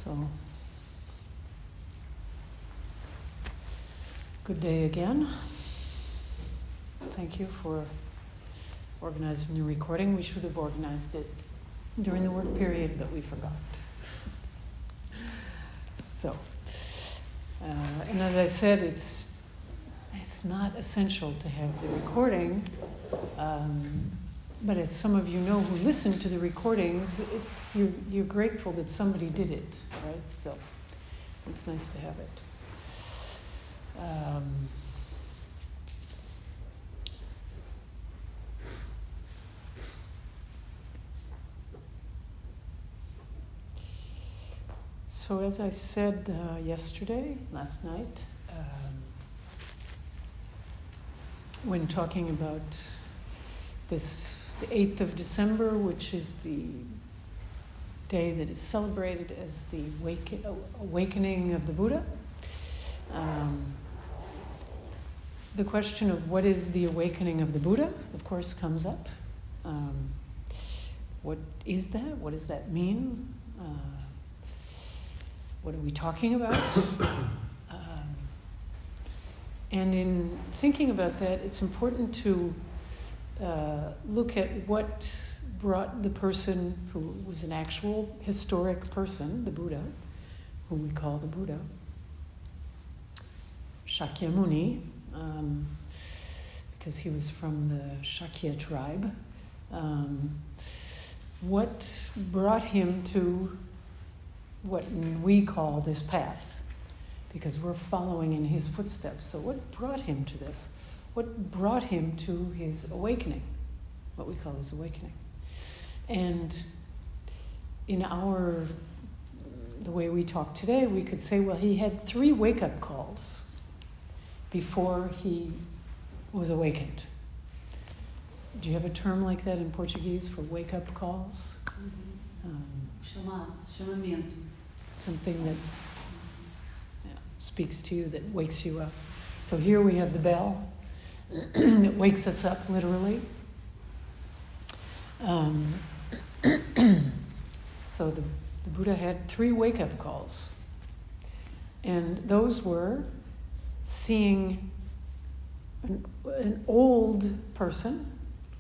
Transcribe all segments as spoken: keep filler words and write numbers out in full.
So, good day again. Thank you for organizing your recording. We should have organized it during the work period, but we forgot. So, uh, and as I said, it's it's not essential to have the recording, um, but as some of you know who listen to the recordings, it's you're, you're grateful that somebody did it, right? So it's nice to have it. Um, so as I said uh, yesterday, last night, um, when talking about this, the eighth of December, which is the day that is celebrated as the wake, awakening of the Buddha, um, the question of what is the awakening of the Buddha, of course, comes up. Um, what is that? What does that mean? Uh, what are we talking about? um, and in thinking about that, it's important to uh, look at what brought the person who was an actual historic person, the Buddha, who we call the Buddha, Shakyamuni, um, because he was from the Shakya tribe. Um, what brought him to what we call this path? Because we're following in his footsteps. So what brought him to this? What brought him to his awakening? What we call his awakening. And in our, the way we talk today, we could say, well, he had three wake-up calls before he was awakened. Do you have a term like that in Portuguese for wake-up calls? Mm-hmm. Um, Chamado, chamamento. something that yeah, speaks to you, that wakes you up. So here we have the bell that wakes us up, literally. Um, so the, the Buddha had three wake-up calls. And those were seeing an, an old person,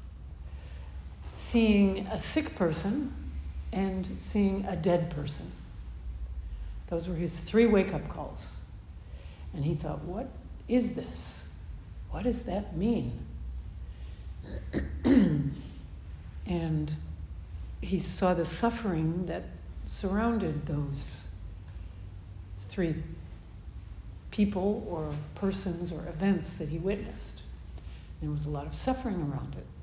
seeing a sick person, and seeing a dead person. Those were his three wake-up calls. And he thought, what is this? What does that mean? And he saw the suffering that surrounded those three people or persons or events that he witnessed. There was a lot of suffering around it.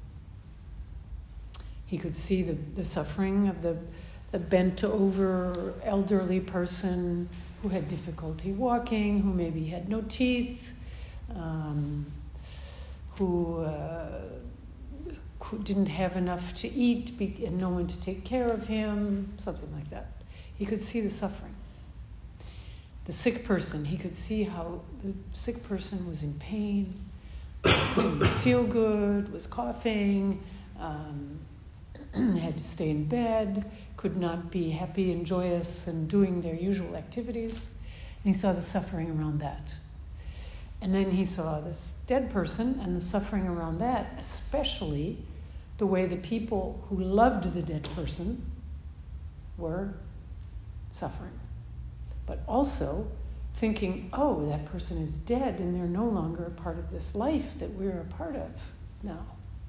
He could see the, the suffering of the, the bent-over elderly person who had difficulty walking, who maybe had no teeth, um, who uh, didn't have enough to eat and no one to take care of him, something like that. He could see the suffering. The sick person, he could see how the sick person was in pain, didn't feel good, was coughing, um, had to stay in bed, could not be happy and joyous and doing their usual activities. And he saw the suffering around that. And then he saw this dead person and the suffering around that, especially the way the people who loved the dead person were suffering. But also thinking, oh, that person is dead and they're no longer a part of this life that we're a part of now.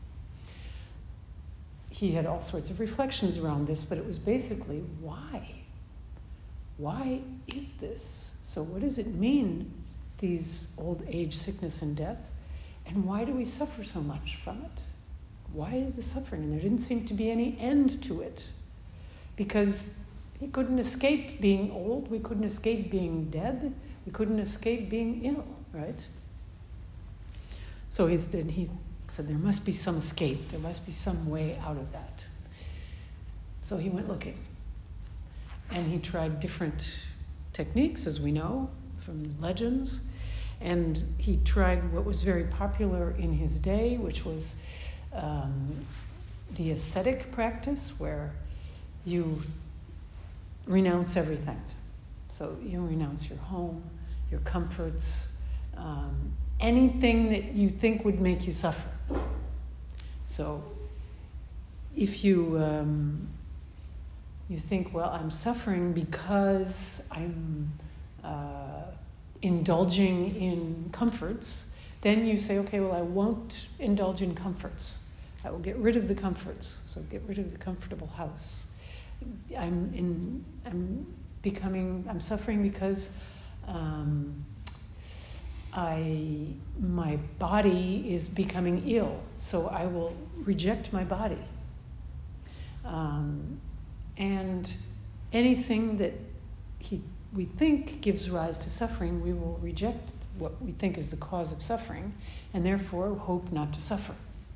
He had all sorts of reflections around this, but it was basically, why? Why is this? So what does it mean, these old age, sickness, and death? And why do we suffer so much from it? Why is the suffering? And there didn't seem to be any end to it. Because he couldn't escape being old, we couldn't escape being dead, we couldn't escape being ill, right? So he's, then he said there must be some escape, there must be some way out of that. So he went looking. And he tried different techniques, as we know from legends. And he tried what was very popular in his day, which was um, the ascetic practice, where you renounce everything. So you renounce your home, your comforts, um, anything that you think would make you suffer. So if you um, you think, well, I'm suffering because I'm uh, indulging in comforts, then you say, okay, well, I won't indulge in comforts. I will get rid of the comforts. So get rid of the comfortable house. I'm in. I'm becoming. I'm suffering because um, I my body is becoming ill. So I will reject my body. Um, and anything that he we think gives rise to suffering, we will reject what we think is the cause of suffering, and therefore hope not to suffer.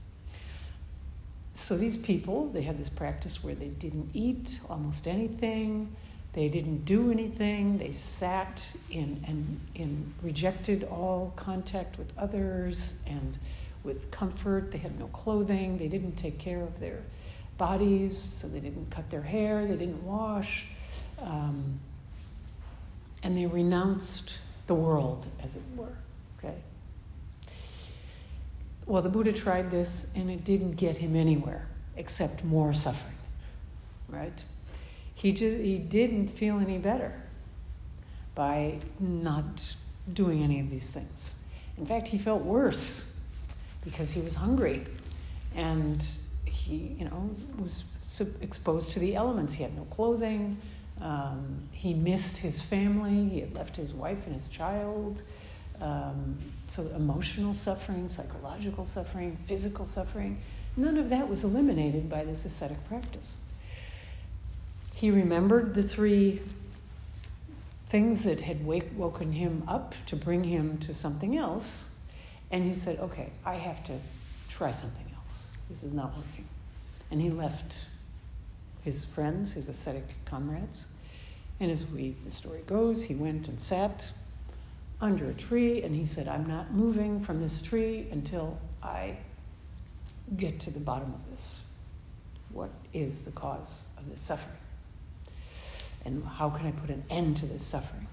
So these people, they had this practice where they didn't eat almost anything, they didn't do anything, they sat in and in rejected all contact with others and with comfort. They had no clothing, they didn't take care of their bodies, so they didn't cut their hair, they didn't wash, um, and they renounced the world, as it were. Okay. Well, the Buddha tried this, and it didn't get him anywhere except more suffering. Right? He just he didn't feel any better by not doing any of these things. In fact, he felt worse because he was hungry, and he, you know, was exposed to the elements. He had no clothing. Um, he missed his family. He had left his wife and his child. Um, so emotional suffering, psychological suffering, physical suffering, none of that was eliminated by this ascetic practice. He remembered the three things that had wake, woken him up to bring him to something else, and he said, okay, I have to try something else. This is not working. And he left his friends, his ascetic comrades, and as we the story goes, he went and sat under a tree, and he said, I'm not moving from this tree until I get to the bottom of this. What is the cause of this suffering? And how can I put an end to this suffering?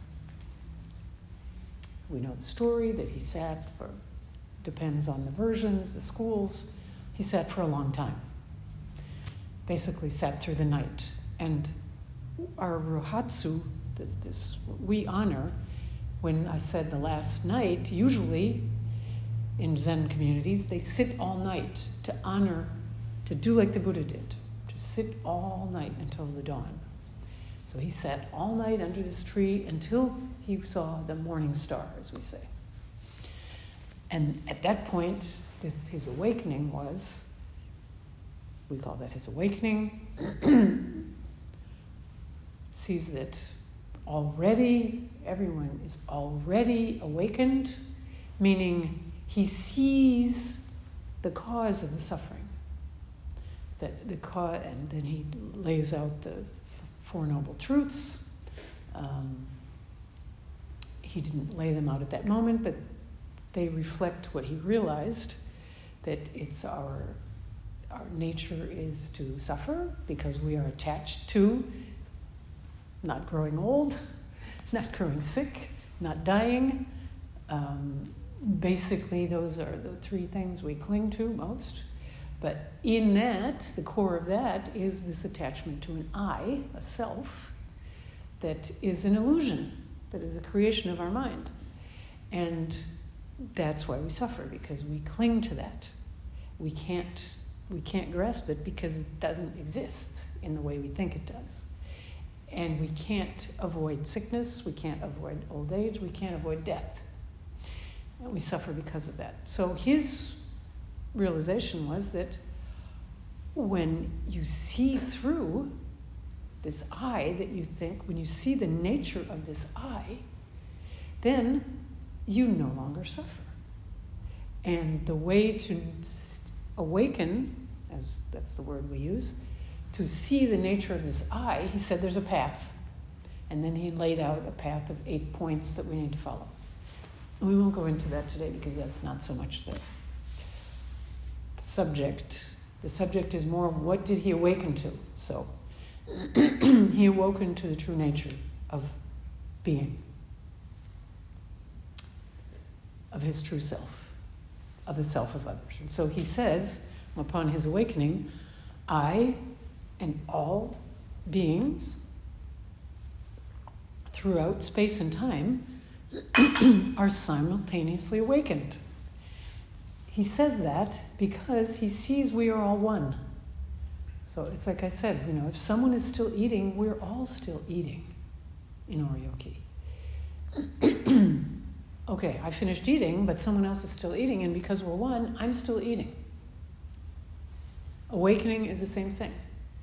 We know the story that he sat for, depends on the versions, the schools, he sat for a long time. Basically sat through the night. And our Rohatsu, this, this we honor, when I said the last night, usually in Zen communities, they sit all night to honor, to do like the Buddha did, to sit all night until the dawn. So he sat all night under this tree until he saw the morning star, as we say. And at that point, this, his awakening was, we call that his awakening, sees that already, everyone is already awakened, meaning he sees the cause of the suffering. That the cause, and then he lays out the Four Noble Truths. Um, he didn't lay them out at that moment, but they reflect what he realized, that it's our our nature is to suffer because we are attached to not growing old, not growing sick, not dying. Um, basically, those are the three things we cling to most. But in that, the core of that is this attachment to an I, a self, that is an illusion, that is a creation of our mind. And that's why we suffer, because we cling to that. We can't, we can't grasp it because it doesn't exist in the way we think it does. And we can't avoid sickness, we can't avoid old age, we can't avoid death. And we suffer because of that. So his realization was that when you see through this I that you think, when you see the nature of this I, then you no longer suffer. And the way to awaken, as that's the word we use, to see the nature of this I, he said there's a path. And then he laid out a path of eight points that we need to follow. We won't go into that today because that's not so much the subject. The subject is more, what did he awaken to? So he awoken to the true nature of being, of his true self, of the self of others. And so he says, upon his awakening, I and all beings throughout space and time are simultaneously awakened. He says that because he sees we are all one. So it's like I said, you know, if someone is still eating, we're all still eating in Oryoki. Okay, I finished eating, but someone else is still eating, and because we're one, I'm still eating. Awakening is the same thing.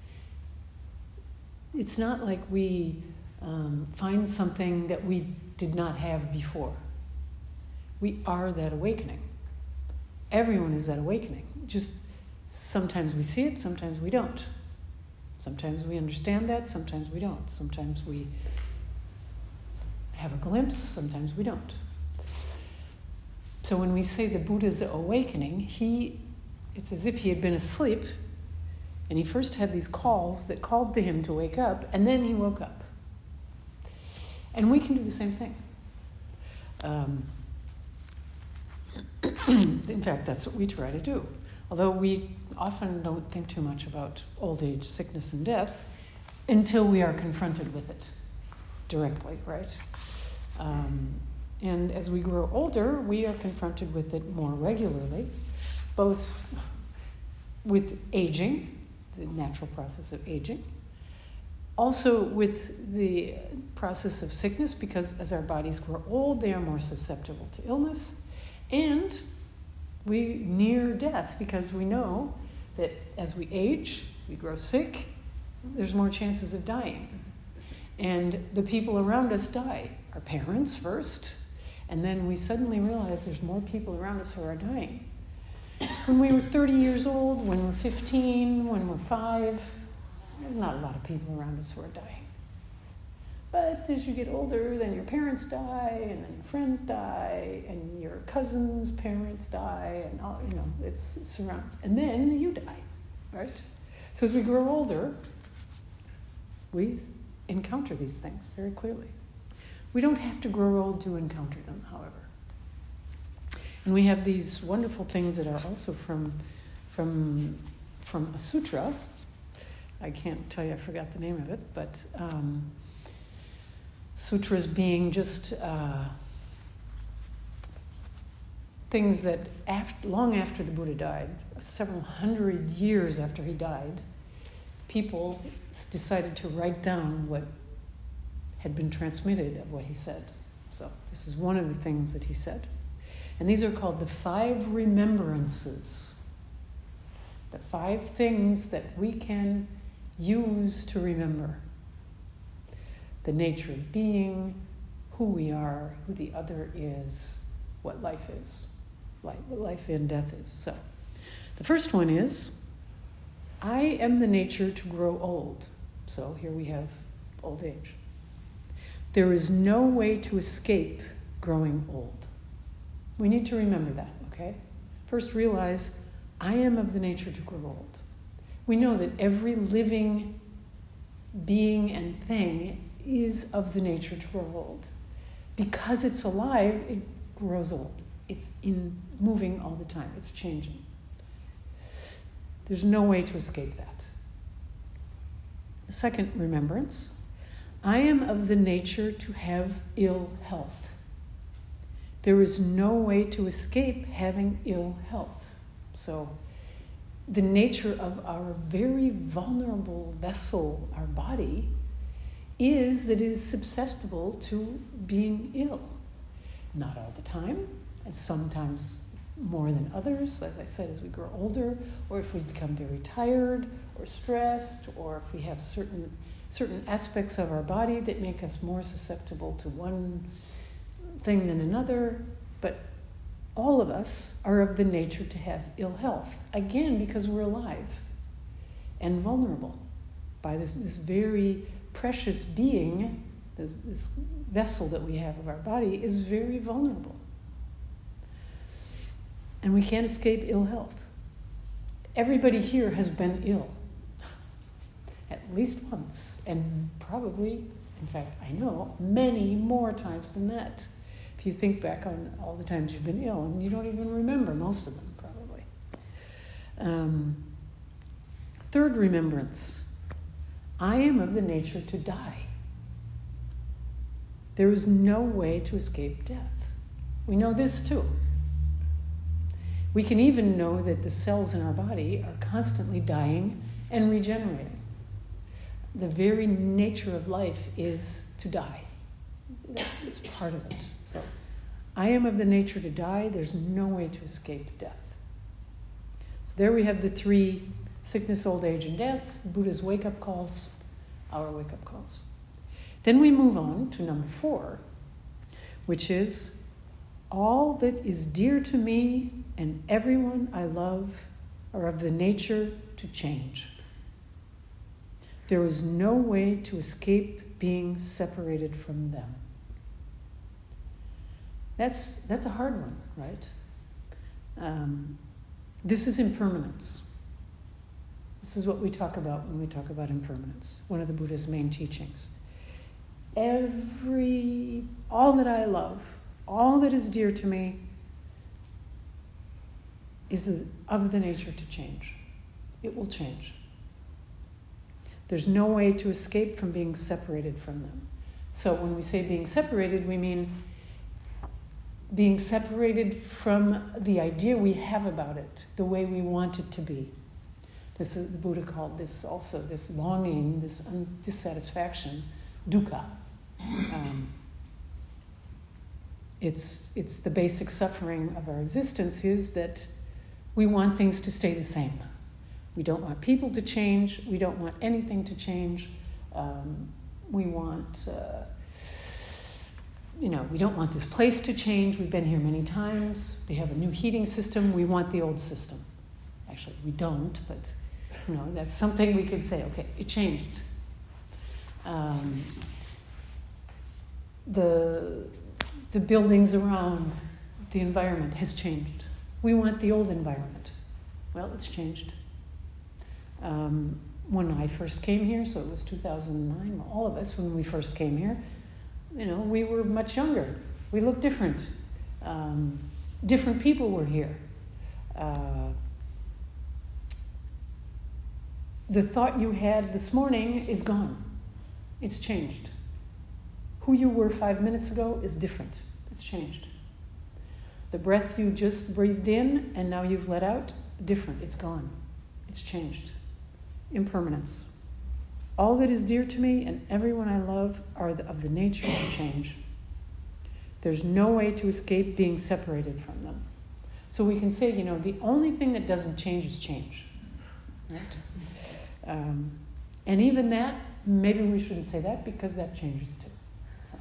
It's not like we um, find something that we did not have before. We are that awakening. Everyone is that awakening. Just sometimes we see it, sometimes we don't. Sometimes we understand that, sometimes we don't. Sometimes we have a glimpse, sometimes we don't. So when we say the Buddha's awakening, he, it's as if he had been asleep, and he first had these calls that called to him to wake up, and then he woke up. And we can do the same thing. Um, in fact, that's what we try to do. Although we often don't think too much about old age, sickness, and death until we are confronted with it directly, right? Um, and as we grow older, we are confronted with it more regularly, both with aging, the natural process of aging, also with the process of sickness, because as our bodies grow old, they are more susceptible to illness, and we near death because we know that as we age, we grow sick, there's more chances of dying. And the people around us die. Our parents first, and then we suddenly realize there's more people around us who are dying. When we were thirty years old, when we're fifteen, when we're five, there's not a lot of people around us who are dying. But as you get older, then your parents die, and then your friends die, and your cousin's parents die, and all, you know, it surrounds. And then you die, right? So as we grow older, we encounter these things very clearly. We don't have to grow old to encounter them, however. And we have these wonderful things that are also from, from, from a sutra. I can't tell you, I forgot the name of it, but um, sutras being just uh, things that after, long after the Buddha died, several hundred years after he died, people decided to write down what had been transmitted of what he said. So this is one of the things that he said. And these are called the five remembrances. The five things that we can use to remember. The nature of being, who we are, who the other is, what life is, life, what life and death is. So the first one is, I am the nature to grow old. So here we have old age. There is no way to escape growing old. We need to remember that, okay? First realize, I am of the nature to grow old. We know that every living being and thing is of the nature to grow old. Because it's alive, it grows old. It's in moving all the time. It's changing. There's no way to escape that. The second remembrance, I am of the nature to have ill health. There is no way to escape having ill health. So the nature of our very vulnerable vessel, our body, is that it is susceptible to being ill. Not all the time, and sometimes more than others, as I said, as we grow older, or if we become very tired or stressed, or if we have certain certain aspects of our body that make us more susceptible to one thing than another. But all of us are of the nature to have ill health, again, because we're alive and vulnerable by this, this very precious being. This, this vessel that we have of our body is very vulnerable. And we can't escape ill health. Everybody here has been ill, at least once, and probably In fact, I know many more times than that. If you think back on all the times you've been ill, and you don't even remember most of them, probably. Um, third remembrance. I am of the nature to die. There is no way to escape death. We know this too. We can even know that the cells in our body are constantly dying and regenerating. The very nature of life is to die. It's part of it. So, I am of the nature to die. There's no way to escape death. So there we have the three: sickness, old age, and death, Buddha's wake-up calls, our wake-up calls. Then we move on to number four, which is all that is dear to me and everyone I love are of the nature to change. There is no way to escape being separated from them. That's, that's a hard one, right? Um, this is impermanence. This is what we talk about when we talk about impermanence, one of the Buddha's main teachings. Every, all that I love, all that is dear to me is of the nature to change. It will change. There's no way to escape from being separated from them. So when we say being separated, we mean being separated from the idea we have about it, the way we want it to be. This is, the Buddha called this also, this longing, this dissatisfaction, dukkha. Um, it's, it's the basic suffering of our existence is that we want things to stay the same. We don't want people to change. We don't want anything to change. Um, we want, uh, you know, we don't want this place to change. We've been here many times. They have a new heating system. We want the old system. Actually, we don't, but, you know, that's something we could say, okay, it changed. Um, the, the buildings around the environment has changed. We want the old environment. Well, it's changed. Um, when I first came here, so it was two thousand nine, all of us, when we first came here, you know, we were much younger. We looked different. Um, different people were here. Uh, the thought you had this morning is gone. It's changed. Who you were five minutes ago is different. It's changed. The breath you just breathed in and now you've let out, different. It's gone. It's changed. Impermanence. All that is dear to me and everyone I love are of the nature to change. There's no way to escape being separated from them. So we can say, you know, the only thing that doesn't change is change. Right? Um, and even that, maybe we shouldn't say that because that changes too. So.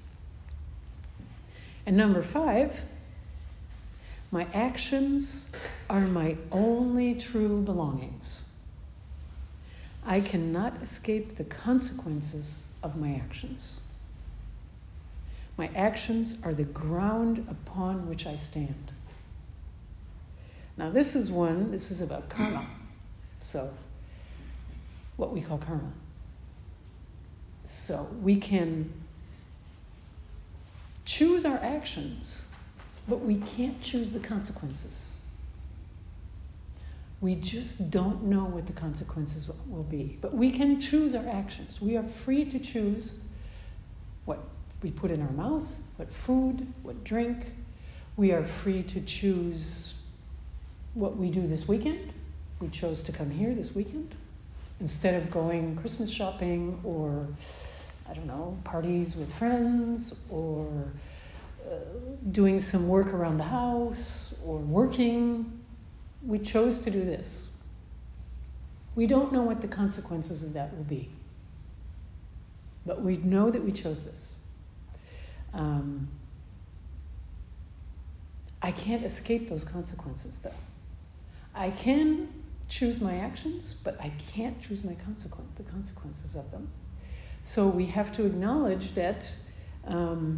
And number five, my actions are my only true belongings. I cannot escape the consequences of my actions. My actions are the ground upon which I stand. Now this is one, this is about karma. So, what we call karma. So we can choose our actions, but we can't choose the consequences. We just don't know what the consequences will be. But we can choose our actions. We are free to choose what we put in our mouth, what food, what drink. We are free to choose what we do this weekend. We chose to come here this weekend instead of going Christmas shopping or, I don't know, parties with friends or uh, doing some work around the house or working. We chose to do this. We don't know what the consequences of that will be. But we know that we chose this. Um, I can't escape those consequences, though. I can choose my actions, but I can't choose my consequence, the consequences of them. So we have to acknowledge that um,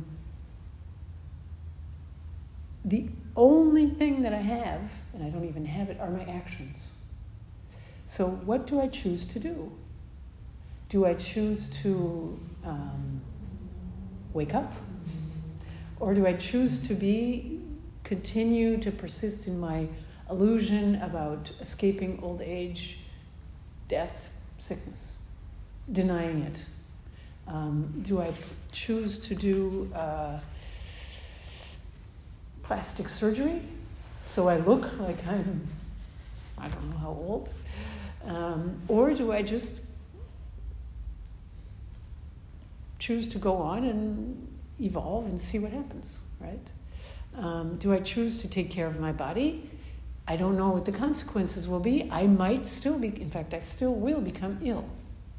the only thing that I have, and I don't even have it, are my actions. So what do I choose to do? Do I choose to um, wake up? Or do I choose to be, continue to persist in my illusion about escaping old age, death, sickness, denying it? Um, do I choose to do uh, plastic surgery so I look like I'm, I don't know how old? Um, or do I just choose to go on and evolve and see what happens, right? Um, do I choose to take care of my body? I don't know what the consequences will be. I might still be, in fact, I still will become ill.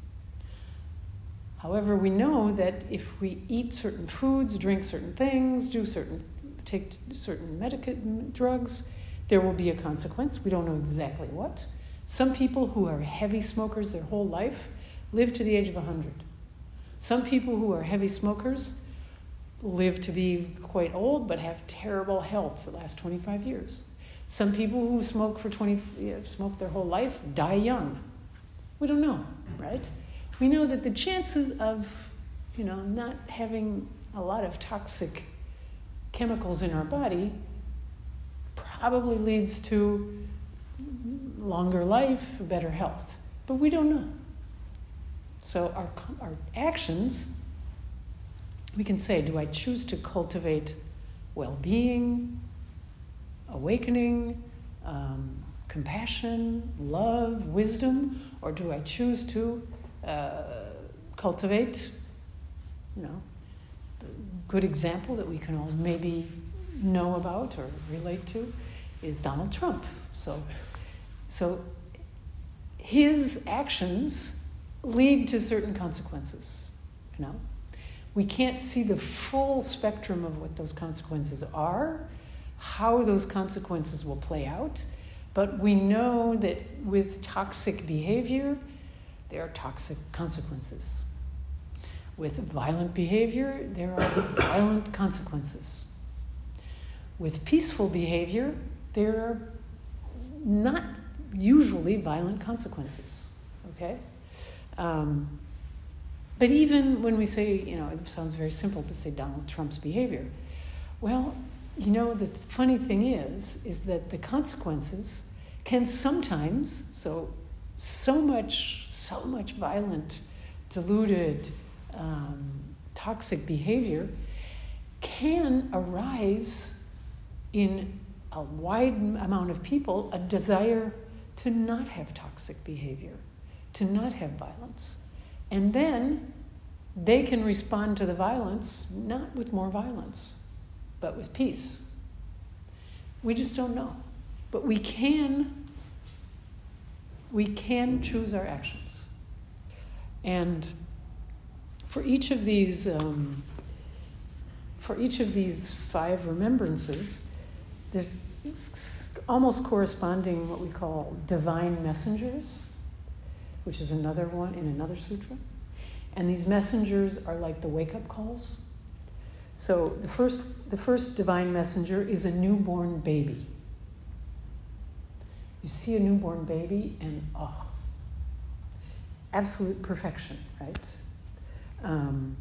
However, we know that if we eat certain foods, drink certain things, do certain, take certain medical drugs, there will be a consequence. We don't know exactly what. Some people who are heavy smokers their whole life live to the age of one hundred. Some people who are heavy smokers live to be quite old but have terrible health the last twenty-five years. Some people who smoke for twenty, smoke their whole life die young. We don't know, right? We know that the chances of, you know, not having a lot of toxic chemicals in our body probably leads to longer life, better health. But we don't know. So our our actions, we can say, do I choose to cultivate well-being, awakening, um, compassion, love, wisdom, or do I choose to uh, cultivate, you know, the good example that we can all maybe know about or relate to is Donald Trump. So, so his actions lead to certain consequences, you know. We can't see the full spectrum of what those consequences are, how those consequences will play out, but we know that with toxic behavior, there are toxic consequences. With violent behavior, there are violent consequences. With peaceful behavior, there are not usually violent consequences, okay? Um, but even when we say, you know, it sounds very simple to say Donald Trump's behavior. Well, you know, the funny thing is, is that the consequences can sometimes, so, so much, so much violent, diluted, um, toxic behavior can arise in a wide amount of people, a desire to not have toxic behavior, to not have violence. And then they can respond to the violence, not with more violence, but with peace. We just don't know. But we can, we can choose our actions. And for each of these, um, for each of these five remembrances, there's almost corresponding what we call divine messengers, which is another one in another sutra. And these messengers are like the wake-up calls. So the first, the first divine messenger is a newborn baby. You see a newborn baby and, oh, absolute perfection, right? Um,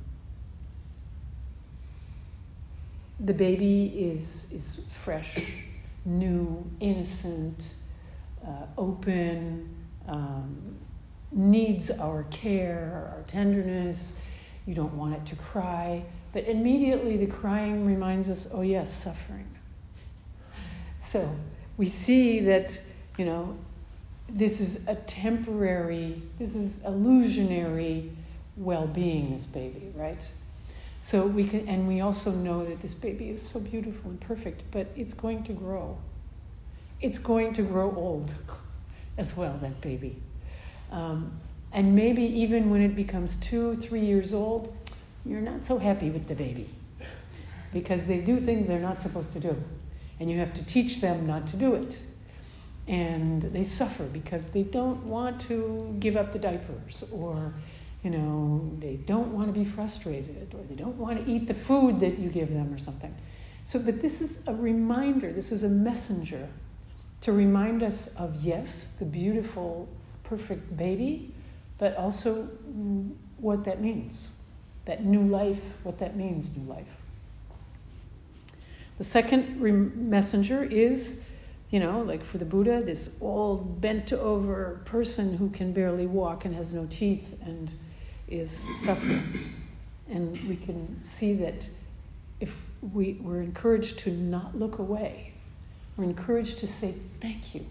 the baby is, is fresh, new, innocent, uh, open, um, needs our care, our tenderness. You don't want it to cry. But immediately the crying reminds us, oh yes, suffering. So we see that, you know, this is a temporary, this is illusionary well-being, this baby, right? So we can, and we also know that this baby is so beautiful and perfect, but it's going to grow. It's going to grow old as well, that baby. Um, and maybe even when it becomes two, three years old, you're not so happy with the baby because they do things they're not supposed to do. And you have to teach them not to do it. And they suffer because they don't want to give up the diapers, or, you know, they don't want to be frustrated, or they don't want to eat the food that you give them or something. So, but this is a reminder, this is a messenger to remind us of, yes, the beautiful, perfect baby, but also what that means. That new life, what that means, new life. The second re- messenger is, you know, like for the Buddha, this old, bent-over person who can barely walk and has no teeth and is suffering. And we can see that if we, we're encouraged to not look away, we're encouraged to say, thank you.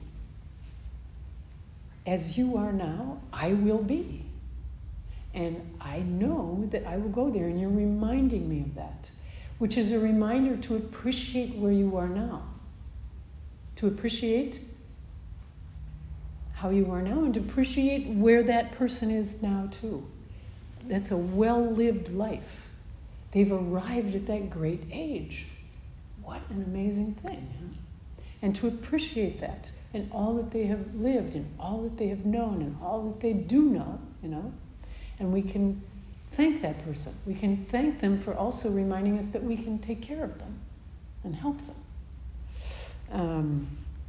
As you are now, I will be. And I know that I will go there, and you're reminding me of that, which is a reminder to appreciate where you are now, to appreciate how you are now, and to appreciate where that person is now too. That's a well-lived life. They've arrived at that great age. What an amazing thing. Huh? And to appreciate that, and all that they have lived, and all that they have known, and all that they do know, you know. And we can thank that person. We can thank them for also reminding us that we can take care of them and help them. Um,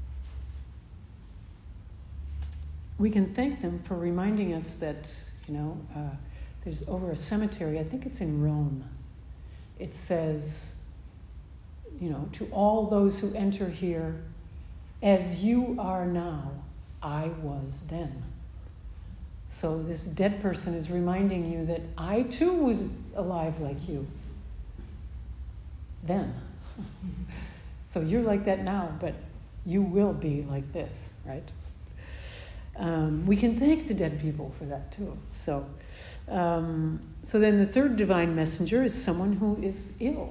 we can thank them for reminding us that, you know, uh, there's over a cemetery, I think it's in Rome, it says, you know, to all those who enter here, as you are now, I was then. So this dead person is reminding you that I too was alive like you then. So you're like that now, but you will be like this, right? Um, we can thank the dead people for that too. So, um, so then the third divine messenger is someone who is ill.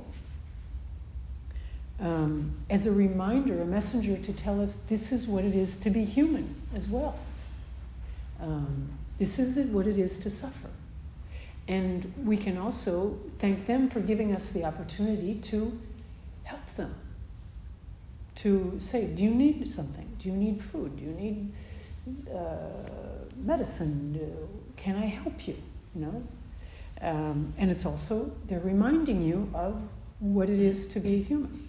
Um, as a reminder, a messenger to tell us this is what it is to be human as well. Um, this is what it is to suffer. And we can also thank them for giving us the opportunity to help them. To say, do you need something? Do you need food? Do you need uh, medicine? Do, can I help you? You know? Um, and it's also, they're reminding you of what it is to be human.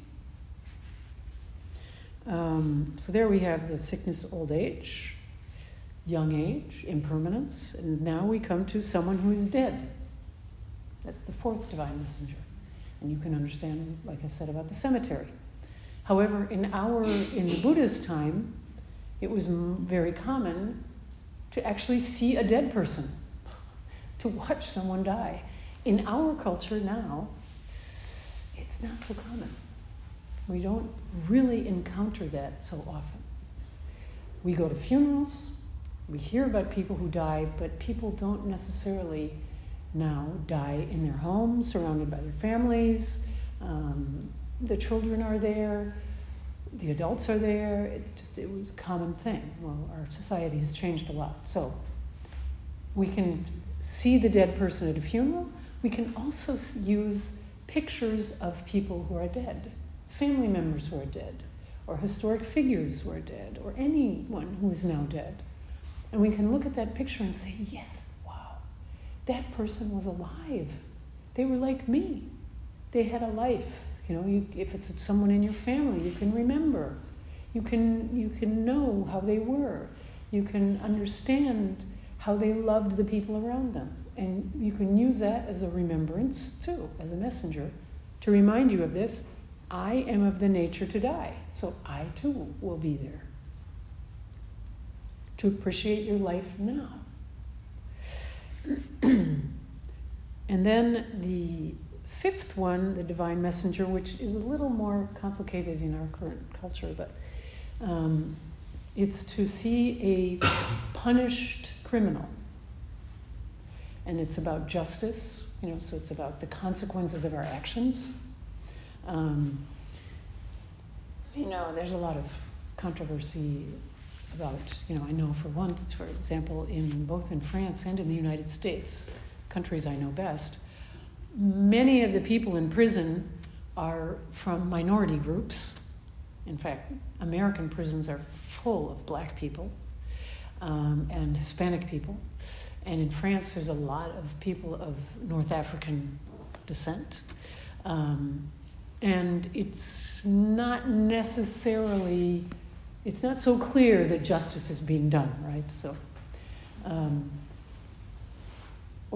Um, so there we have the sickness, old age, young age, impermanence, and now we come to someone who is dead. That's the fourth divine messenger. And you can understand, like I said, about the cemetery. However, in our, in the Buddha's time, it was m- very common to actually see a dead person, to watch someone die. In our culture now, it's not so common. We don't really encounter that so often. We go to funerals, we hear about people who die, but people don't necessarily now die in their homes, surrounded by their families. Um, the children are there, the adults are there. It's just, it was a common thing. Well, our society has changed a lot. So we can see the dead person at a funeral. We can also use pictures of people who are dead, family members who are dead, or historic figures who are dead, or anyone who is now dead. And we can look at that picture and say, yes, wow, that person was alive. They were like me. They had a life. You know, you, if it's someone in your family, you can remember. You can, you can know how they were. You can understand how they loved the people around them. And you can use that as a remembrance, too, as a messenger, to remind you of this. I am of the nature to die, so I, too, will be there. To appreciate your life now. And then the fifth one, the divine messenger, which is a little more complicated in our current culture, but um, it's to see a punished criminal. And it's about justice, you know, so it's about the consequences of our actions. Um, you know, there's a lot of controversy about, you know, I know for once, for example, in both in France and in the United States, countries I know best, many of the people in prison are from minority groups. In fact, American prisons are full of black people um, and Hispanic people. And in France, there's a lot of people of North African descent. Um, and it's not necessarily, it's not so clear that justice is being done, right? So, um,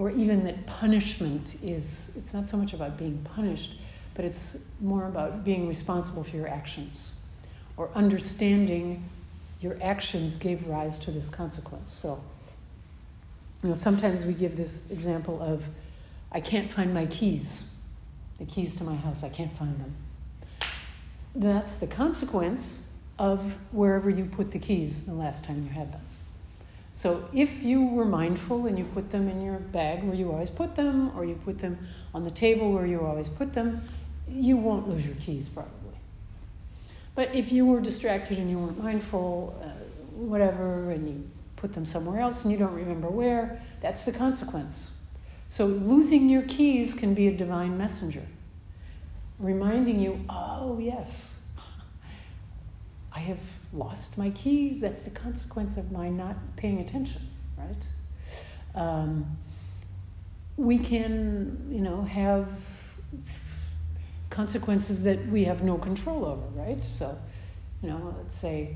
or even that punishment is, it's not so much about being punished, but it's more about being responsible for your actions, or understanding your actions gave rise to this consequence. So, you know, sometimes we give this example of, I can't find my keys, the keys to my house, I can't find them. That's the consequence of wherever you put the keys the last time you had them. So if you were mindful and you put them in your bag where you always put them, or you put them on the table where you always put them, you won't lose your keys probably. But if you were distracted and you weren't mindful, uh, whatever, and you put them somewhere else and you don't remember where, that's the consequence. So losing your keys can be a divine messenger, reminding you, oh yes, I have lost my keys. That's the consequence of my not paying attention, right? Um, we can, you know, have consequences that we have no control over, right? So, you know, let's say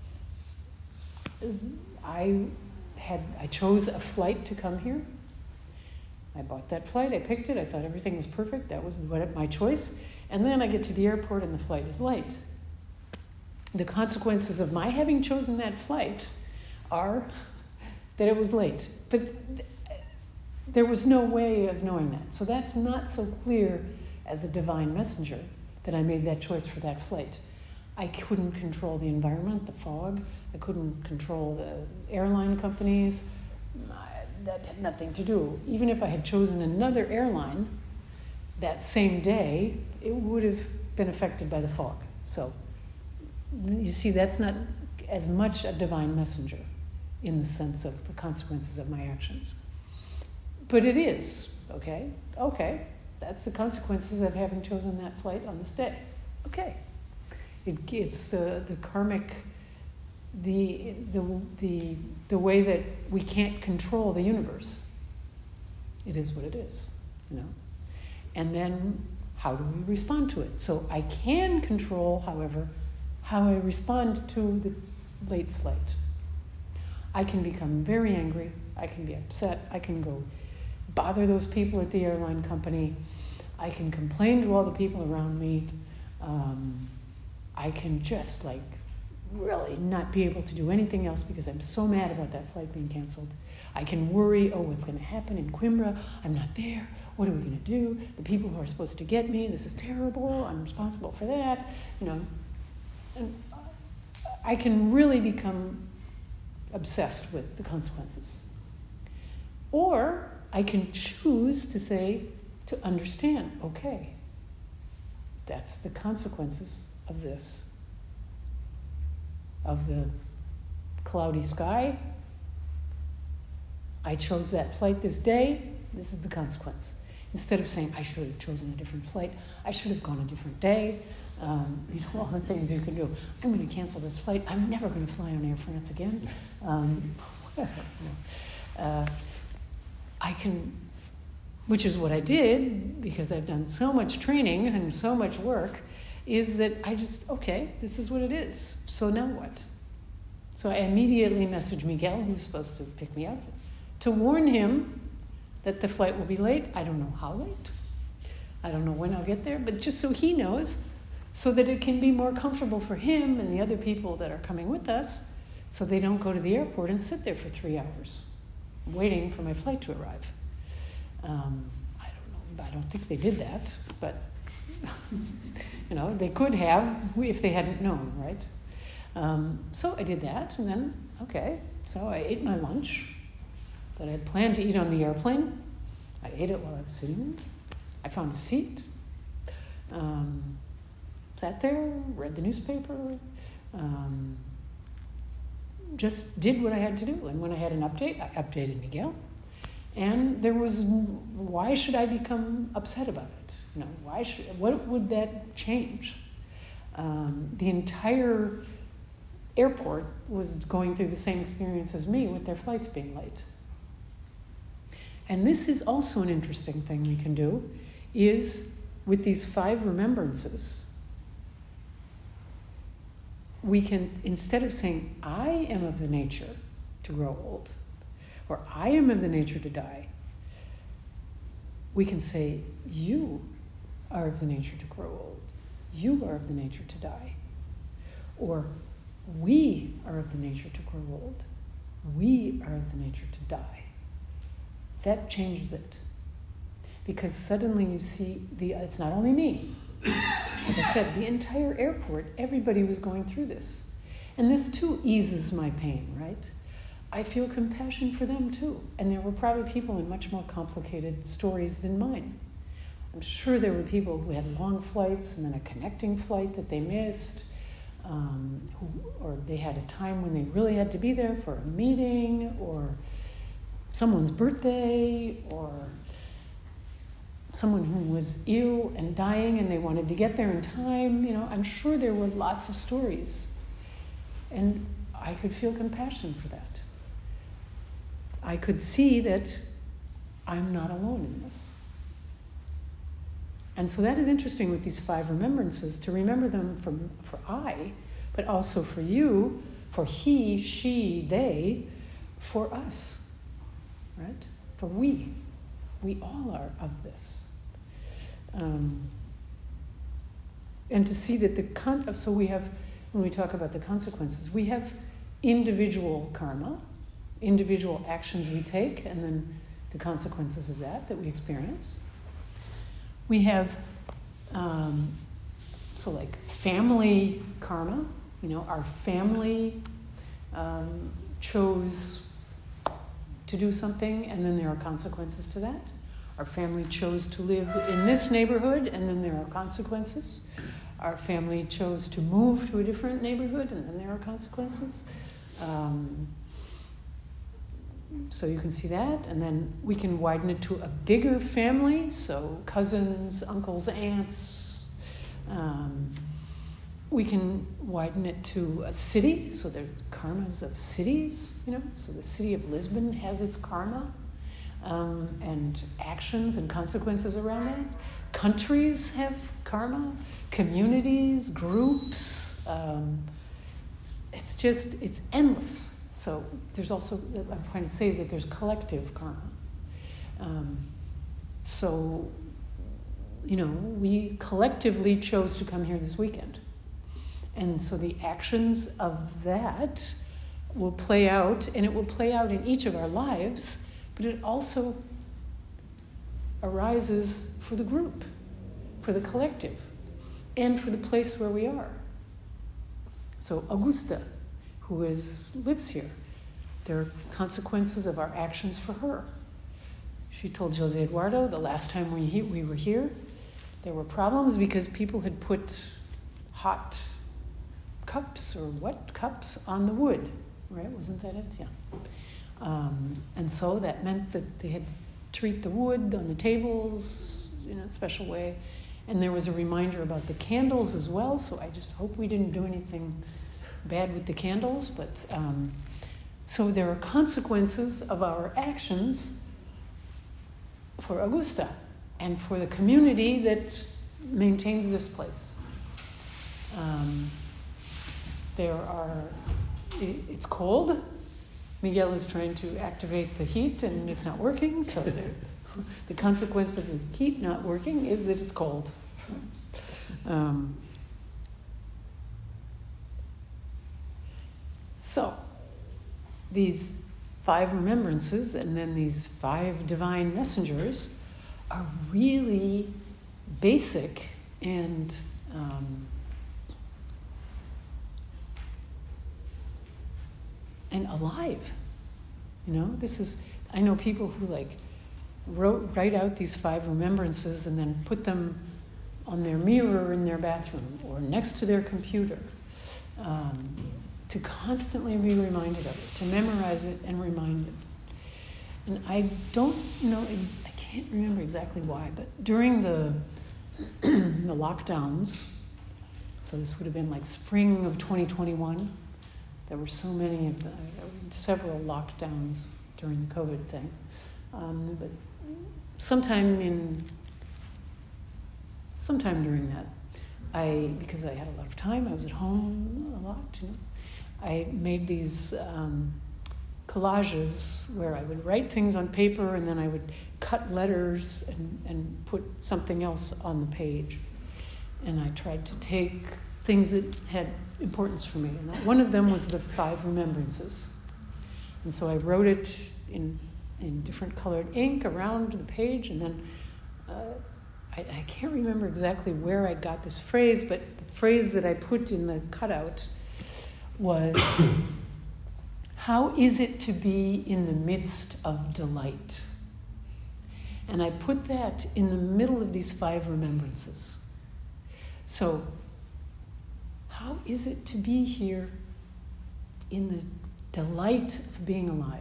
I had, I chose a flight to come here. I bought that flight, I picked it, I thought everything was perfect, that was what my choice. And then I get to the airport and the flight is late. The consequences of my having chosen that flight are that it was late. But there was no way of knowing that. So that's not so clear as a divine messenger that I made that choice for that flight. I couldn't control the environment, the fog. I couldn't control the airline companies. That had nothing to do. Even if I had chosen another airline that same day, it would have been affected by the fog. So you see, that's not as much a divine messenger in the sense of the consequences of my actions. But it is, okay? Okay, that's the consequences of having chosen that flight on this day. Okay. It, it's uh, the karmic, the, the, the, the way that we can't control the universe. It is what it is, you know? And then how do we respond to it? So I can control, however, how I respond to the late flight. I can become very angry. I can be upset. I can go bother those people at the airline company. I can complain to all the people around me. Um, I can just like really not be able to do anything else because I'm so mad about that flight being canceled. I can worry, oh, what's going to happen in Coimbra? I'm not there. What are we going to do? The people who are supposed to get me, this is terrible. I'm responsible for that. You know, and I can really become obsessed with the consequences. Or I can choose to say, to understand, okay, that's the consequences of this, of the cloudy sky. I chose that flight this day, this is the consequence. Instead of saying, I should have chosen a different flight, I should have gone a different day, um, you know, all the things you can do. I'm going to cancel this flight, I'm never going to fly on Air France again. Um, whatever, you know. uh, I can, which is what I did, because I've done so much training and so much work, is that I just, okay, this is what it is, so now what? So I immediately messaged Miguel, who's supposed to pick me up, to warn him that the flight will be late. I don't know how late. I don't know when I'll get there, but just so he knows, so that it can be more comfortable for him and the other people that are coming with us, so they don't go to the airport and sit there for three hours waiting for my flight to arrive. Um, I don't know. I don't think they did that, but you know, they could have if they hadn't known, right? Um, so I did that, and then, okay, so I ate my lunch that I had planned to eat on the airplane. I ate it while I was sitting there. I found a seat, um, sat there, read the newspaper, um, just did what I had to do. And when I had an update, I updated Miguel. And there was, why should I become upset about it? You know, why should, what would that change? Um, the entire airport was going through the same experience as me with their flights being late. And this is also an interesting thing we can do, is with these five remembrances, we can, instead of saying, I am of the nature to grow old, or I am of the nature to die, we can say, you are of the nature to grow old. You are of the nature to die. Or, we are of the nature to grow old. We are of the nature to die. That changes it. Because suddenly you see, the it's not only me. Like I said, the entire airport, everybody was going through this. And this too eases my pain, right? I feel compassion for them too. And there were probably people in much more complicated stories than mine. I'm sure there were people who had long flights and then a connecting flight that they missed, um, who, or they had a time when they really had to be there for a meeting, or someone's birthday, or someone who was ill and dying and they wanted to get there in time. You know, I'm sure there were lots of stories. And I could feel compassion for that. I could see that I'm not alone in this. And so that is interesting with these five remembrances, to remember them for, for I, but also for you, for he, she, they, for us, right? For we. We all are of this. Um, and to see that the, con- so we have, when we talk about the consequences, we have individual karma, individual actions we take, and then the consequences of that, that we experience. We have, um, so like family karma, you know, our family um, chose to do something, and then there are consequences to that. Our family chose to live in this neighborhood, and then there are consequences. Our family chose to move to a different neighborhood, and then there are consequences. Um, So you can see that, and then we can widen it to a bigger family, so cousins, uncles, aunts. Um, we can widen it to a city, so there are karmas of cities, you know, so the city of Lisbon has its karma, um, and actions and consequences around that. Countries have karma, communities, groups. Um, it's just, it's endless. So there's also, what I'm trying to say is that there's collective karma. Um, so, you know, we collectively chose to come here this weekend. And so the actions of that will play out, and it will play out in each of our lives, but it also arises for the group, for the collective, and for the place where we are. So Augusta, who is lives here, there are consequences of our actions for her. She told Jose Eduardo the last time we he, we were here, there were problems because people had put hot cups or wet cups on the wood, right? Wasn't that it? Yeah. Um, and so that meant that they had to treat the wood on the tables in a special way. And there was a reminder about the candles as well, so I just hope we didn't do anything bad with the candles, but um, so there are consequences of our actions for Augusta and for the community that maintains this place. Um, there are, it's cold. Miguel is trying to activate the heat and it's not working, so there, the consequence of the heat not working is that it's cold. Um, So, these five remembrances and then these five divine messengers are really basic and um, and alive. You know, this is, I know people who like wrote, write out these five remembrances and then put them on their mirror in their bathroom or next to their computer. Um, to constantly be reminded of it, to memorize it and remind it. And I don't know, I can't remember exactly why, but during the the lockdowns, so this would have been like spring of twenty twenty-one, there were so many, of the, several lockdowns during the COVID thing. Um, but sometime in, sometime during that, I, because I had a lot of time, I was at home a lot, you know, I made these um, collages where I would write things on paper and then I would cut letters and, and put something else on the page. And I tried to take things that had importance for me. And one of them was the five remembrances. And so I wrote it in in different colored ink around the page, and then uh, I, I can't remember exactly where I got this phrase, but the phrase that I put in the cutout was, how is it to be in the midst of delight? And I put that in the middle of these five remembrances. So, how is it to be here in the delight of being alive?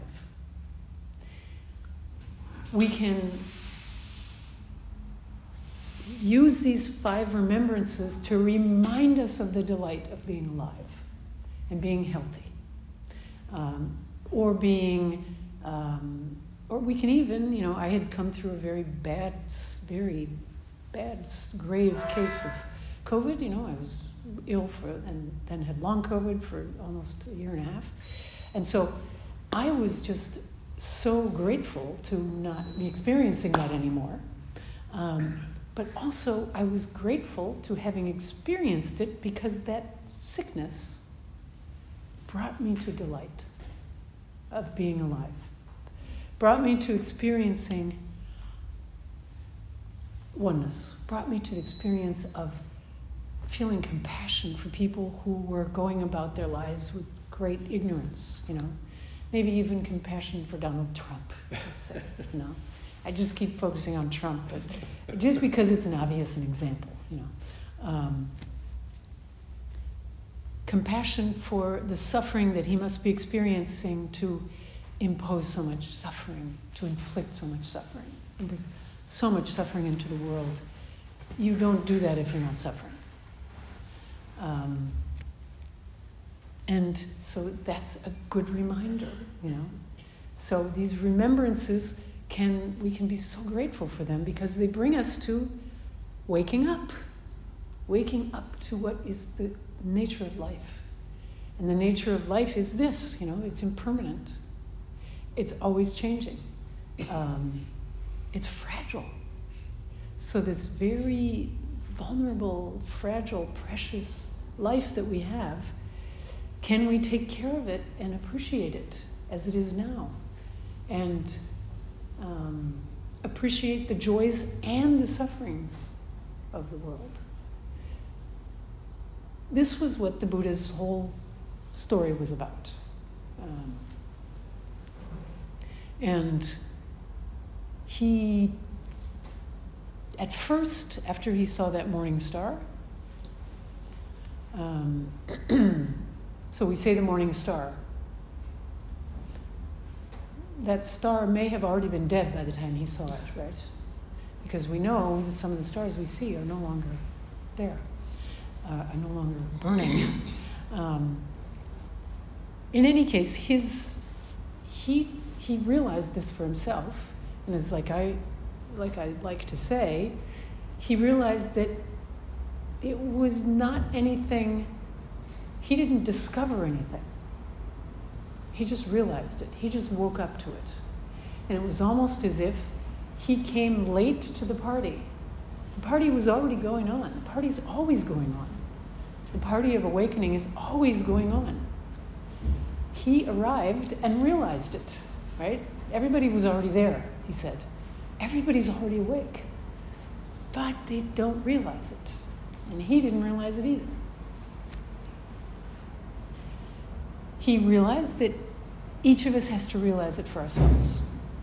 We can use these five remembrances to remind us of the delight of being alive and being healthy. Um, or being, um, or we can even, you know, I had come through a very bad, very bad, grave case of COVID. You know, I was ill for, and then had long COVID for almost a year and a half. And so I was just so grateful to not be experiencing that anymore. Um, but also I was grateful to having experienced it, because that sickness brought me to delight of being alive. Brought me to experiencing oneness. Brought me to the experience of feeling compassion for people who were going about their lives with great ignorance, you know. Maybe even compassion for Donald Trump, let's say, you know. I just keep focusing on Trump, but just because it's an obvious an example, you know. Um, compassion for the suffering that he must be experiencing to impose so much suffering, to inflict so much suffering, and bring so much suffering into the world. You don't do that if you're not suffering. Um, And so that's a good reminder, you know. So these remembrances, can we can be so grateful for them, because they bring us to waking up. Waking up to what is the nature of life. And the nature of life is this, you know, it's impermanent. It's always changing. Um, it's fragile. So this very vulnerable, fragile, precious life that we have, can we take care of it and appreciate it as it is now? And um, appreciate the joys and the sufferings of the world. This was what the Buddha's whole story was about. Um, and he, at first, after he saw that morning star, um, so we say the morning star. That star may have already been dead by the time he saw it, right? Because we know that some of the stars we see are no longer there, uh, are no longer burning. um, in any case, his he he realized this for himself, and it's like I like I like to say, he realized that it was not anything. He didn't discover anything. He just realized it. He just woke up to it. And it was almost as if he came late to the party. The party was already going on. The party's always going on. The party of awakening is always going on. He arrived and realized it, right? Everybody was already there, he said. Everybody's already awake. But they don't realize it. And he didn't realize it either. He realized that each of us has to realize it for ourselves,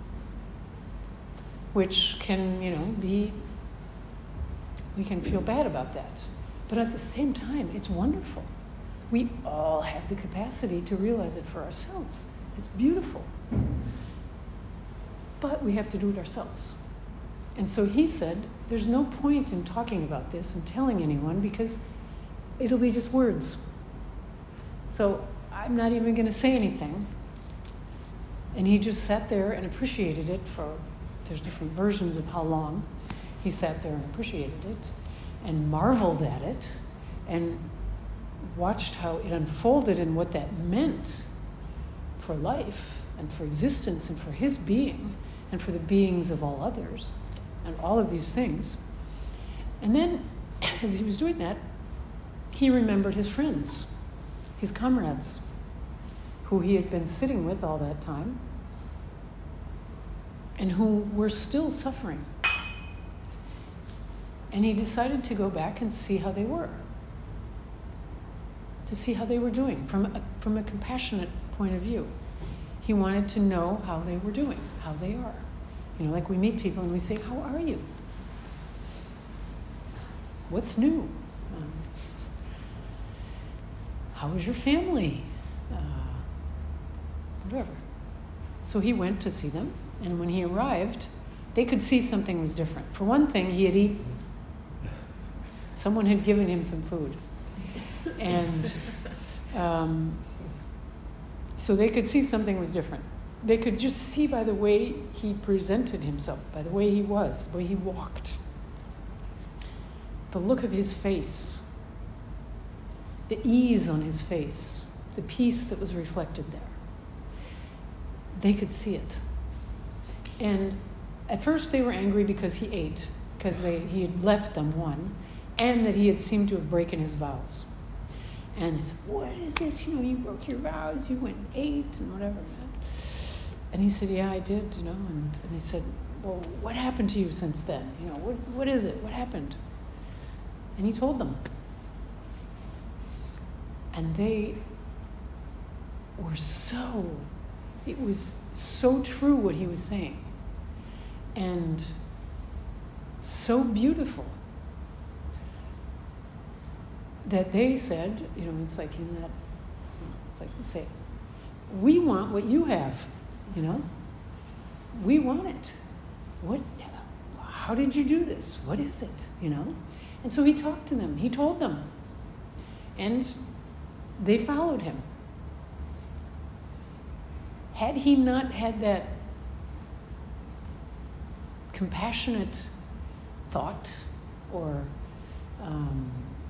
which can, you know, be, we can feel bad about that. But at the same time, it's wonderful. We all have the capacity to realize it for ourselves. It's beautiful. But we have to do it ourselves. And so he said, there's no point in talking about this and telling anyone, because it'll be just words. So I'm not even going to say anything. And he just sat there and appreciated it for, there's different versions of how long. He sat there and appreciated it and marveled at it and watched how it unfolded and what that meant for life and for existence and for his being and for the beings of all others and all of these things. And then, as he was doing that, he remembered his friends, his comrades, who he had been sitting with all that time and who were still suffering. And he decided to go back and see how they were, to see how they were doing from a, from a compassionate point of view. He wanted to know how they were doing, how they are. You know, like we meet people and we say, how are you? What's new? Um, how is your family? Uh, whatever. So he went to see them, and when he arrived, they could see something was different. For one thing, he had eaten. Someone had given him some food. And um, so they could see something was different. They could just see by the way he presented himself, by the way he was, the way he walked, the look of his face, the ease on his face, the peace that was reflected there. They could see it. And at first they were angry because he ate, because they, he had left them, one, and that he had seemed to have broken his vows. And they said, what is this? You know, you broke your vows, you went and ate, and whatever. And he said, yeah, I did, you know. And, and they said, well, what happened to you since then? You know, what what is it? What happened? And he told them. And they were so, it was so true what he was saying. And so beautiful that they said, you know, it's like in that, it's like they say, we want what you have, you know? We want it. What, how did you do this? What is it, you know? And so he talked to them, he told them, and they followed him. Had he not had that compassionate thought or um,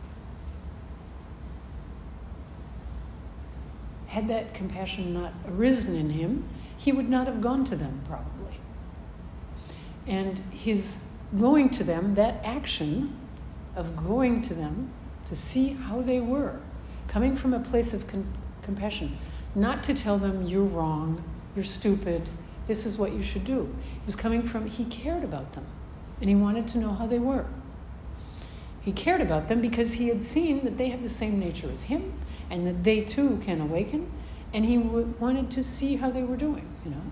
had that compassion not arisen in him, he would not have gone to them probably. And his going to them, that action of going to them to see how they were, coming from a place of con- compassion, not to tell them you're wrong, you're stupid, this is what you should do. It was coming from, he cared about them, and he wanted to know how they were. He cared about them because he had seen that they have the same nature as him, and that they too can awaken, and he w- wanted to see how they were doing, you know.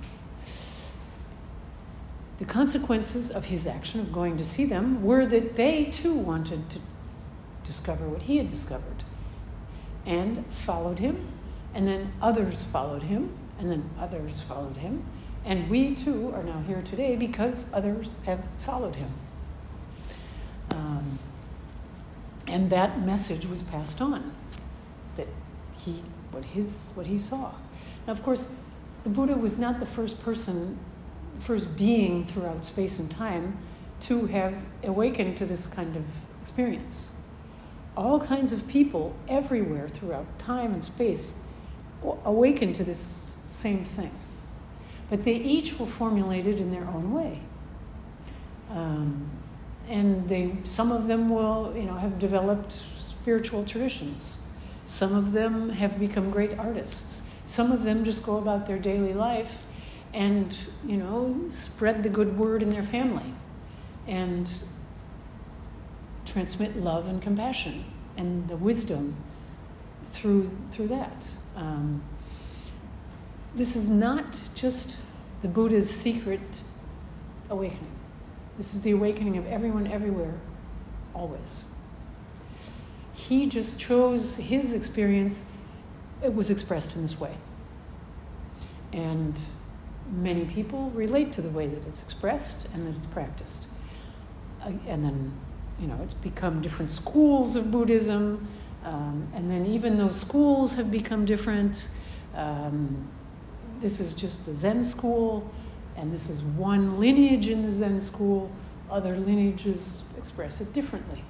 The consequences of his action of going to see them were that they too wanted to discover what he had discovered, and followed him, and then others followed him, and then others followed him, and we too are now here today because others have followed him. Um, and that message was passed on, that he, what his, what he saw. Now, of course, the Buddha was not the first person, the first being throughout space and time to have awakened to this kind of experience. All kinds of people everywhere throughout time and space awakened to this same thing. But they each were formulated in their own way. Um, and they, some of them will, you know, have developed spiritual traditions. Some of them have become great artists. Some of them just go about their daily life and, you know, spread the good word in their family and transmit love and compassion and the wisdom through through that. Um, this is not just the Buddha's secret awakening. This is the awakening of everyone, everywhere, always. He just chose his experience. It was expressed in this way. And many people relate to the way that it's expressed and that it's practiced. Uh, and then, you know, it's become different schools of Buddhism. Um, and then even those schools have become different. Um, this is just the Zen school, and this is one lineage in the Zen school. Other lineages express it differently.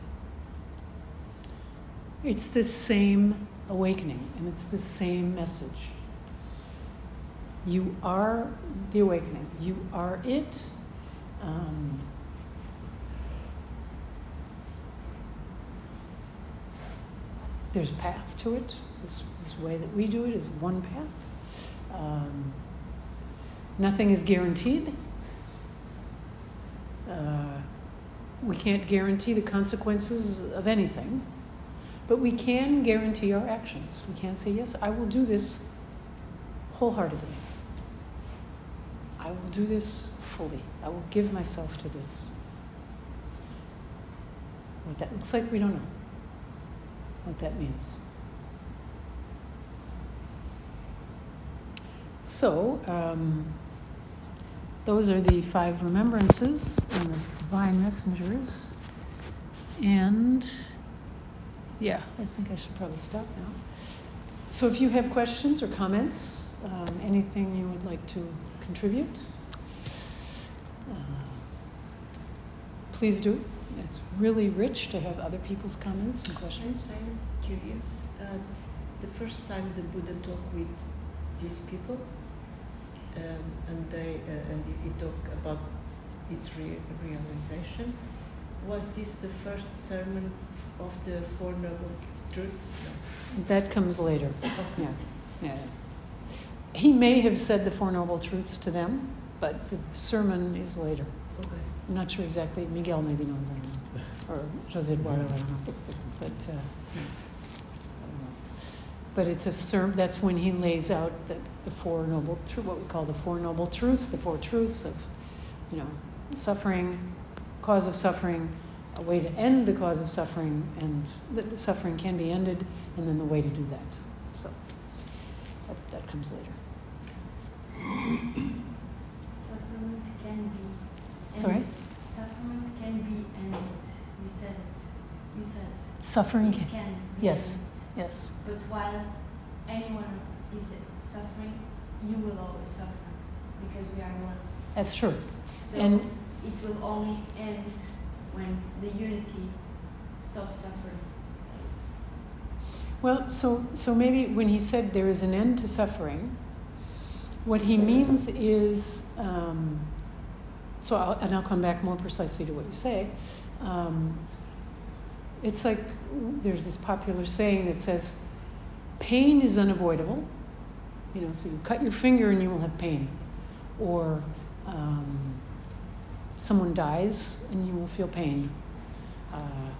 It's the same awakening, and it's the same message. You are the awakening. You are it. Um, there's a path to it. This, this way that we do it is one path. Um, nothing is guaranteed. Uh, we can't guarantee the consequences of anything, but we can guarantee our actions. We can say, yes, I will do this wholeheartedly. I will do this fully. I will give myself to this. What that looks like, we don't know. What that means. So, um, those are the five remembrances and the divine messengers. And, yeah, I think I should probably stop now. So if you have questions or comments, um, anything you would like to contribute, uh, please do. It's really rich to have other people's comments and questions. I'm curious. Uh, the first time the Buddha talked with these people, um, and they uh, and he talked about his re- realization, was this the first sermon of the Four Noble Truths? No. That comes later. Okay. Yeah, yeah. He may have said the Four Noble Truths to them, but the sermon is later. Okay. I'm not sure exactly. Miguel maybe knows, I don't know. Or Jose Eduardo, I don't know. But, uh, I don't know. But it's a sermon, that's when he lays out the, the Four Noble Truths, what we call the Four Noble Truths, the Four Truths of, you know, suffering, cause of suffering, a way to end the cause of suffering, and that the suffering can be ended, and then the way to do that. So that, that comes later. Suffering can be ended. Sorry? Suffering can be ended. You said it. You said Suffering it can, can be yes, ended. yes. But while anyone is suffering, you will always suffer because we are one. That's true. So And- it will only end when the unity stops suffering. Well, so so maybe when he said there is an end to suffering, what he means is, um, so I'll, and I'll come back more precisely to what you say. Um, it's like there's this popular saying that says, pain is unavoidable. You know, so you cut your finger and you will have pain. Or um, someone dies and you will feel pain. Uh,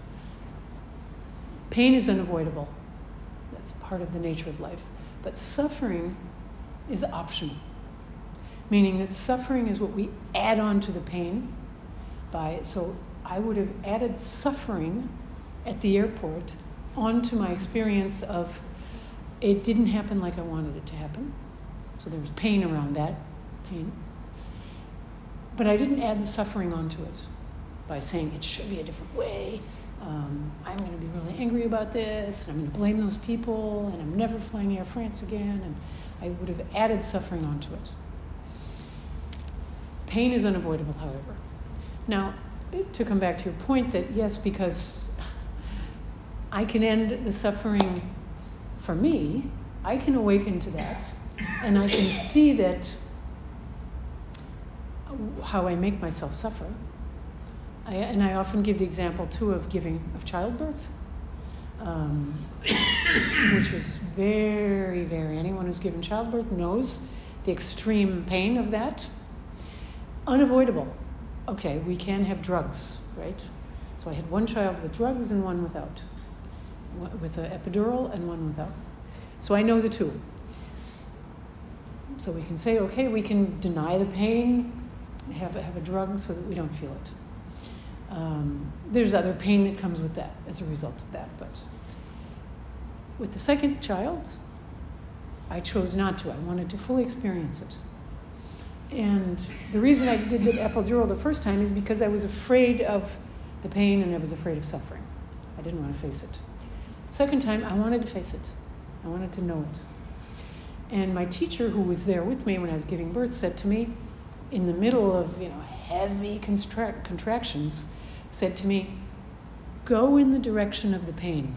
pain is unavoidable. That's part of the nature of life. But suffering is optional, meaning that suffering is what we add on to the pain by, so I would have added suffering at the airport onto my experience of it didn't happen like I wanted it to happen. So there was pain around that, pain. But I didn't add the suffering onto it by saying it should be a different way. Um, I'm going to be really angry about this, and I'm going to blame those people, and I'm never flying Air France again, and I would have added suffering onto it. Pain is unavoidable, however. Now, to come back to your point that, yes, because I can end the suffering for me, I can awaken to that, and I can see that how I make myself suffer. I, and I often give the example, too, of giving, of childbirth, um, which was very, very, anyone who's given childbirth knows the extreme pain of that. Unavoidable. Okay, we can have drugs, right? So I had one child with drugs and one without, with an epidural and one without. So I know the two. So we can say, okay, we can deny the pain, have, have a drug so that we don't feel it. Um, there's other pain that comes with that as a result of that. But with the second child, I chose not to. I wanted to fully experience it. And the reason I did the epidural the first time is because I was afraid of the pain and I was afraid of suffering. I didn't want to face it. Second time, I wanted to face it. I wanted to know it. And my teacher, who was there with me when I was giving birth, said to me, in the middle of, you know, heavy contra- contractions, said to me, go in the direction of the pain.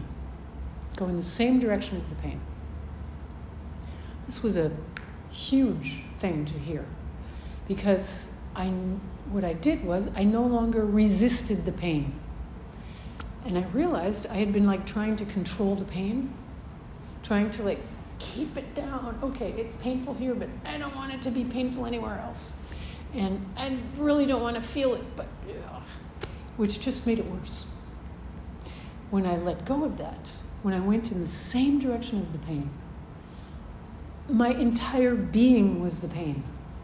Go in the same direction as the pain. This was a huge thing to hear. Because I, what I did was I no longer resisted the pain. And I realized I had been like trying to control the pain, trying to like keep it down. Okay, it's painful here, but I don't want it to be painful anywhere else. And I really don't want to feel it, but ugh, which just made it worse. When I let go of that, when I went in the same direction as the pain, my entire being was the pain.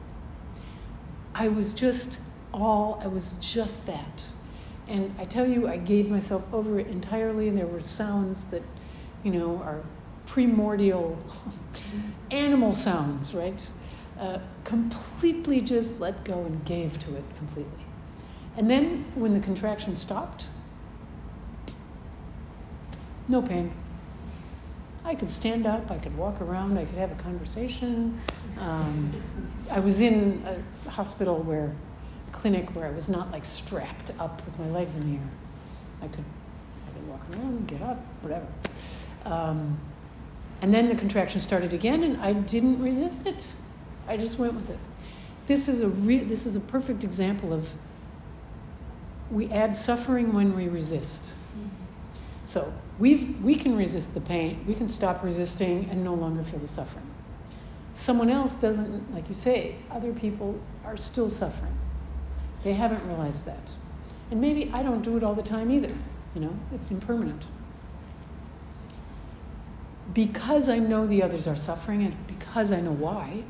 I was just all, I was just that. And I tell you, I gave myself over it entirely, and there were sounds that, you know, are primordial animal sounds, right? Uh, completely just let go and gave to it completely. And then when the contraction stopped, no pain. I could stand up, I could walk around, I could have a conversation. Um, I was in a hospital where, a clinic where I was not like strapped up with my legs in the air. I could, I could walk around, get up, whatever. Um, and then the contraction started again, and I didn't resist it. I just went with it. This is a re- this is a perfect example of we add suffering when we resist. So we we can resist the pain, we can stop resisting and no longer feel the suffering. Someone else doesn't, like you say, other people are still suffering. They haven't realized that. And maybe I don't do it all the time either, you know, it's impermanent. Because I know the others are suffering and because I know why,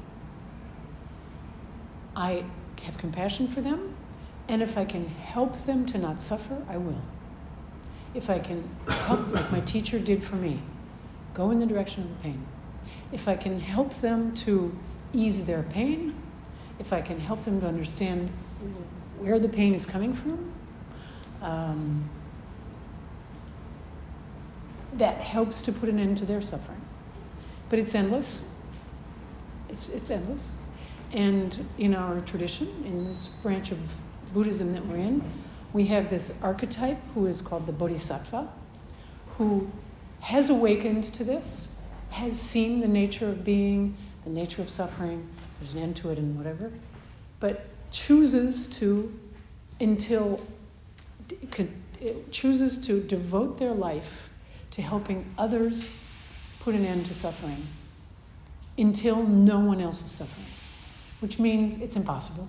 I have compassion for them, and if I can help them to not suffer, I will. If I can help, like my teacher did for me, go in the direction of the pain. If I can help them to ease their pain, if I can help them to understand where the pain is coming from, um, that helps to put an end to their suffering. But it's endless. It's, it's endless. And in our tradition, in this branch of Buddhism that we're in, we have this archetype who is called the Bodhisattva, who has awakened to this, has seen the nature of being, the nature of suffering, there's an end to it and whatever, but chooses to, until, chooses to devote their life to helping others put an end to suffering until no one else is suffering, which means it's impossible.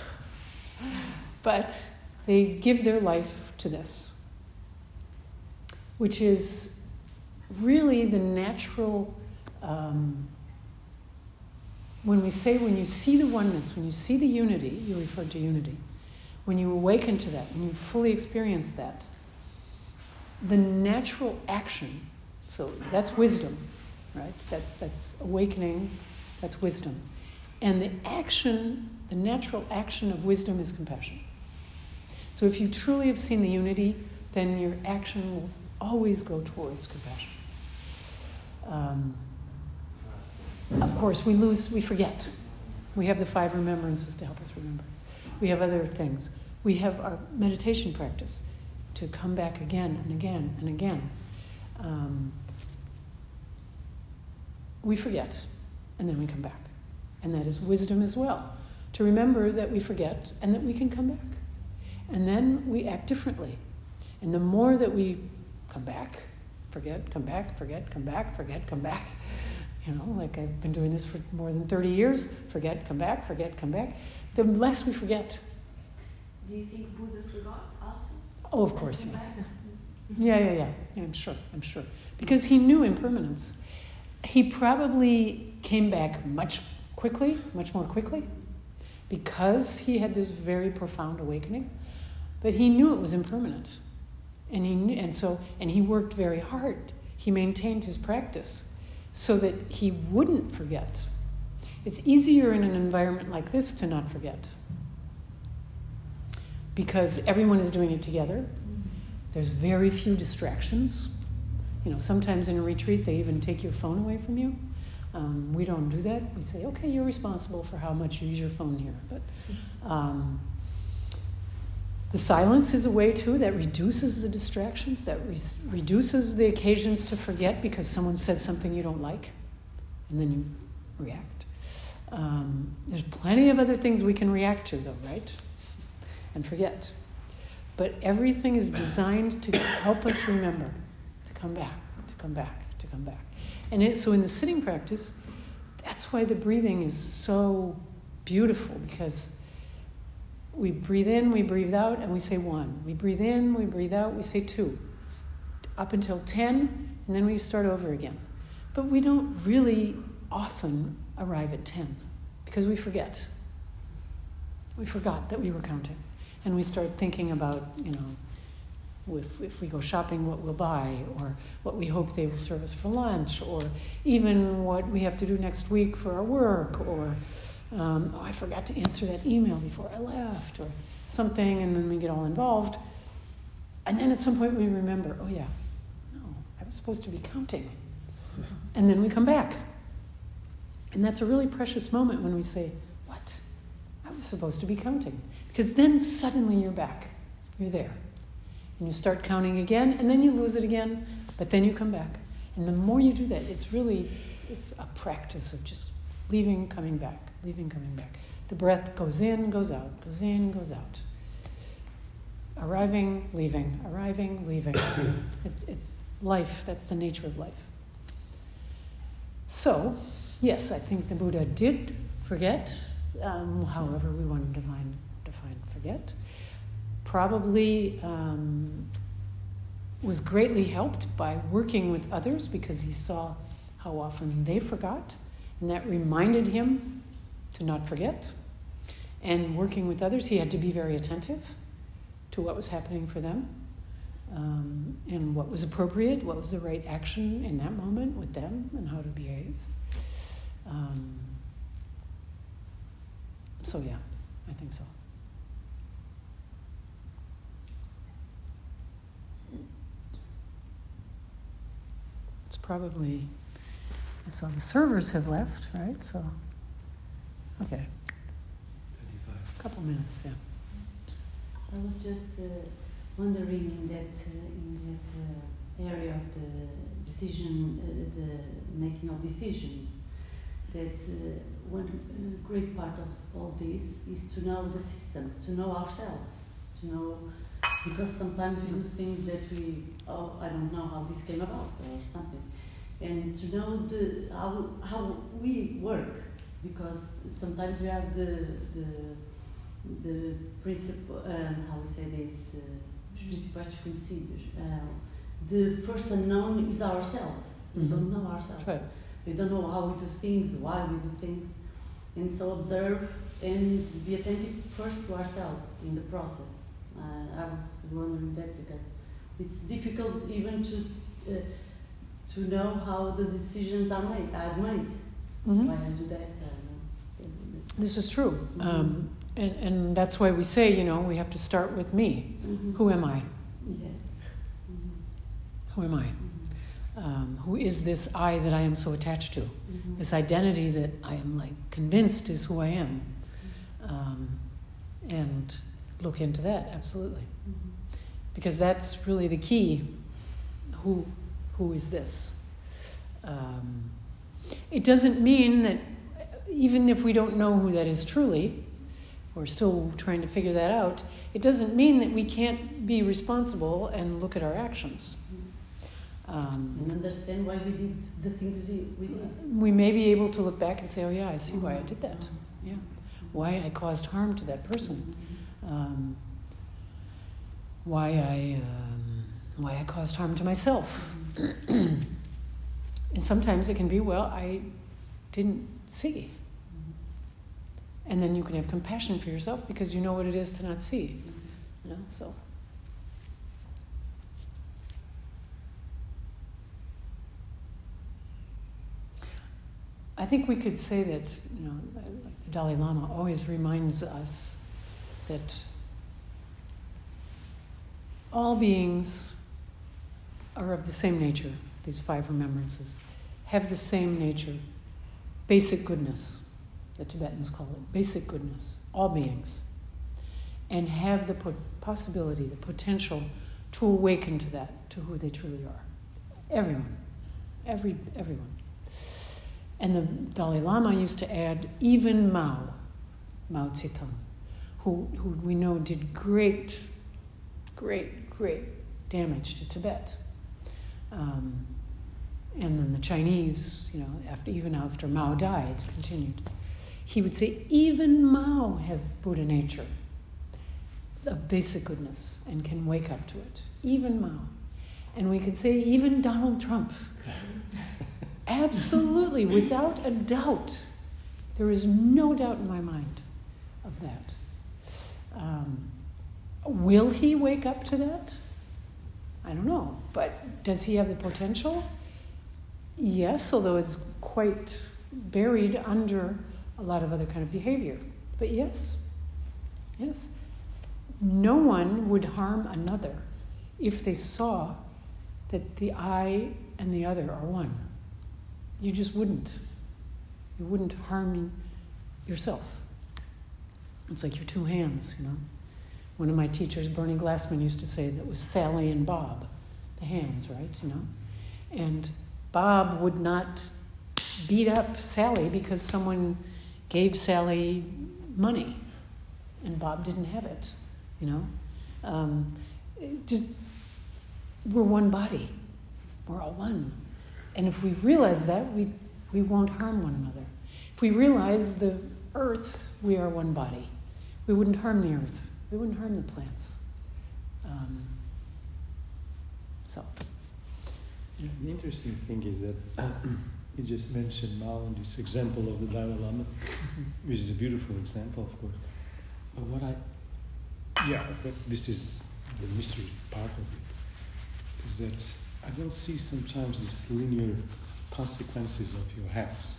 But they give their life to this, which is really the natural, um, when we say, when you see the oneness, when you see the unity, you refer to unity, when you awaken to that, when you fully experience that, the natural action, so that's wisdom, right? That, that's awakening, that's wisdom. And the action, the natural action of wisdom is compassion. So if you truly have seen the unity, then your action will always go towards compassion. Um, of course, we lose, we forget. We have the five remembrances to help us remember. We have other things. We have our meditation practice to come back again and again and again. Um, we forget, and then we come back. And that is wisdom as well, to remember that we forget and that we can come back. And then we act differently. And the more that we come back, forget, come back, forget, come back, forget, come back, you know, like I've been doing this for more than thirty years, forget, come back, forget, come back, the less we forget. Do you think Buddha forgot also? Oh, of course, yeah. Yeah, yeah, yeah, yeah, I'm sure, I'm sure. Because he knew impermanence. He probably came back much quickly, much more quickly, because he had this very profound awakening. But he knew it was impermanent, and he knew, and so and he worked very hard. He maintained his practice so that he wouldn't forget. It's easier in an environment like this to not forget, because everyone is doing it together. There's very few distractions. You know, sometimes in a retreat they even take your phone away from you. Um, we don't do that. We say, okay, you're responsible for how much you use your phone here. But um, the silence is a way, too, that reduces the distractions, that re- reduces the occasions to forget because someone says something you don't like, and then you react. Um, There's plenty of other things we can react to, though, right? And forget. But everything is designed to help us remember, to come back, to come back, to come back. And it, so in the sitting practice, that's why the breathing is so beautiful, because we breathe in, we breathe out, and we say one. We breathe in, we breathe out, we say two. Up until ten, and then we start over again. But we don't really often arrive at ten, because we forget. We forgot that we were counting. And we start thinking about, you know, if, if we go shopping, what we'll buy, or what we hope they will serve us for lunch, or even what we have to do next week for our work, or, um, oh, I forgot to answer that email before I left, or something, and then we get all involved. And then at some point we remember, oh yeah, no, I was supposed to be counting. And then we come back. And that's a really precious moment when we say, what? I was supposed to be counting. Because then suddenly you're back. You're there. And you start counting again, and then you lose it again, but then you come back. And the more you do that, it's really, it's a practice of just leaving, coming back, leaving, coming back. The breath goes in, goes out, goes in, goes out. Arriving, leaving, arriving, leaving. It's, it's life. That's the nature of life. So, yes, I think the Buddha did forget, um, however we want to define, define forget. Probably um, was greatly helped by working with others, because he saw how often they forgot, and that reminded him to not forget. And working with others, he had to be very attentive to what was happening for them, um, and what was appropriate, what was the right action in that moment with them, and how to behave. Um, so yeah, I think so. It's probably, I saw the servers have left, right? So, okay. A couple minutes, yeah. I was just uh, wondering in that uh, in that uh, area of the decision, uh, the making of decisions, that uh, one uh, great part of all this is to know the system, to know ourselves, to know, because sometimes we do things that we, oh, I don't know how this came about or something, and to know the how how we work, because sometimes we have the the the principle, um, how we say this, uh, os principais desconhecidos. Uh, the first unknown is ourselves. We mm-hmm. don't know ourselves. Right. We don't know how we do things, why we do things. And so observe and be attentive first to ourselves in the process. Uh, I was wondering that because it's difficult even to uh, to know how the decisions are made. Are made. Mm-hmm. Why I do that? Uh, this is true. Mm-hmm. Um, And, and that's why we say, you know, we have to start with me. Mm-hmm. Who am I? Yeah. Mm-hmm. Who am I? Mm-hmm. Um, who is this I that I am so attached to? Mm-hmm. This identity that I am like convinced is who I am. Um, and look into that, absolutely. Mm-hmm. Because that's really the key. Who, who is this? Um, it doesn't mean that even if we don't know who that is truly, we're still trying to figure that out, it doesn't mean that we can't be responsible and look at our actions. Um, and understand why we did the things we did. We may be able to look back and say, oh yeah, I see why I did that. Yeah, why I caused harm to that person. Um, why I um, why I caused harm to myself. And sometimes it can be, well, I didn't see. And then you can have compassion for yourself because you know what it is to not see. You know, so. I think we could say that, you know, like the Dalai Lama always reminds us that all beings are of the same nature, these five remembrances, have the same nature, basic goodness. The Tibetans call it basic goodness, all beings, and have the po- possibility, the potential to awaken to that, to who they truly are. Everyone, every everyone. And the Dalai Lama used to add, even Mao, Mao Zedong, who, who we know did great, great, great damage to Tibet. Um, and then the Chinese, you know, after even after Mao died, continued. He would say, even Mao has Buddha nature of basic goodness and can wake up to it. Even Mao. And we could say even Donald Trump. Absolutely, without a doubt. There is no doubt in my mind of that. Um, will he wake up to that? I don't know. But does he have the potential? Yes, although it's quite buried under a lot of other kind of behavior. But yes, yes. No one would harm another if they saw that the I and the other are one. You just wouldn't. You wouldn't harm yourself. It's like your two hands, you know. One of my teachers, Bernie Glassman, used to say that was Sally and Bob, the hands, right, you know. And Bob would not beat up Sally because someone gave Sally money and Bob didn't have it, you know. Um, it just, we're one body. We're all one. And if we realize that, we, we won't harm one another. If we realize the earth, we are one body. We wouldn't harm the earth. We wouldn't harm the plants. Um, so. Yeah, the interesting thing is that you just mentioned Mao and this example of the Dalai Lama, mm-hmm. which is a beautiful example, of course. But what I, yeah, but this is the mystery part of it, is that I don't see sometimes these linear consequences of your acts.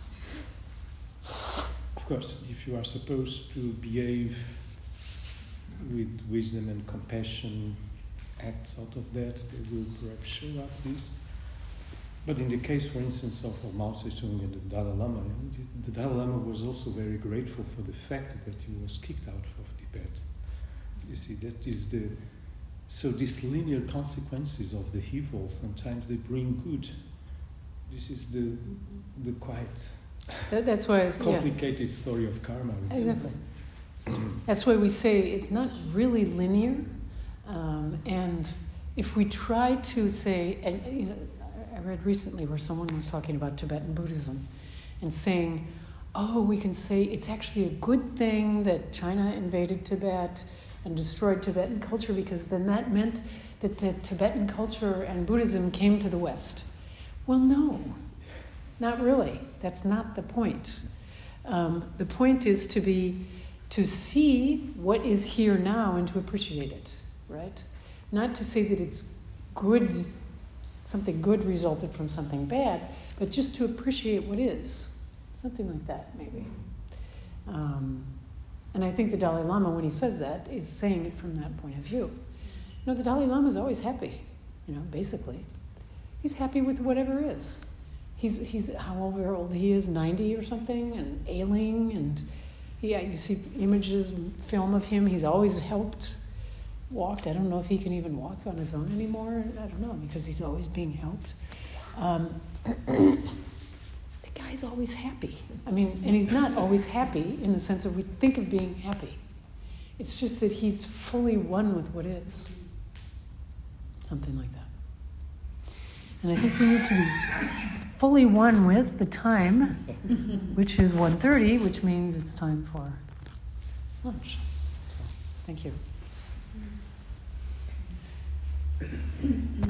Of course, if you are supposed to behave with wisdom and compassion, acts out of that, they will perhaps show up this. But in the case, for instance, of, of Mao Zedong and the Dalai Lama, the Dalai Lama was also very grateful for the fact that he was kicked out of Tibet. You see, that is the... So these linear consequences of the evil, sometimes they bring good. This is the the quite that, that's why it's, complicated yeah. story of karma. Exactly. That's why we say it's not really linear. Um, and if we try to say, and you know, I read recently where someone was talking about Tibetan Buddhism and saying, oh, we can say it's actually a good thing that China invaded Tibet and destroyed Tibetan culture, because then that meant that the Tibetan culture and Buddhism came to the West. Well, no, not really. That's not the point. Um, the point is to be, to see what is here now and to appreciate it, right? Not to say that it's good, something good resulted from something bad, but just to appreciate what is. Something like that, maybe. Um, And I think the Dalai Lama, when he says that, is saying it from that point of view. You know, the Dalai Lama is always happy, you know, basically. He's happy with whatever is. He's, he's however old he is, ninety or something, and ailing, and yeah, you see images, film of him, he's always helped, walked. I don't know if he can even walk on his own anymore. I don't know, because he's always being helped. Um, the guy's always happy. I mean, and he's not always happy in the sense of we think of being happy. It's just that he's fully one with what is. Something like that. And I think we need to be fully one with the time, which is one thirty, which means it's time for lunch. So, thank you.